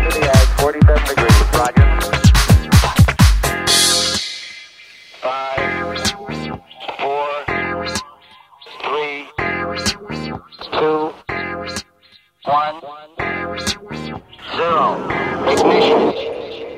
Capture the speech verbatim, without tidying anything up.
into the ag, forty-seven degrees, roger. Five, four, three, two, one, zero. Ignition.